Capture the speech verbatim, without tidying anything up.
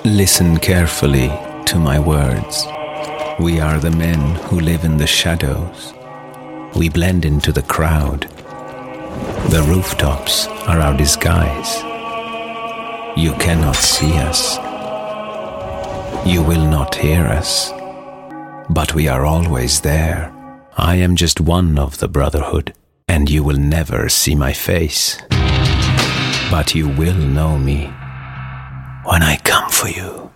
Listen carefully to my words. We are the men who live in the shadows. We blend into the crowd. The rooftops are our disguise. You cannot see us. You will not hear us. But we are always there. I am just one of the Brotherhood, and you will never see my face. But you will know me when I come for you.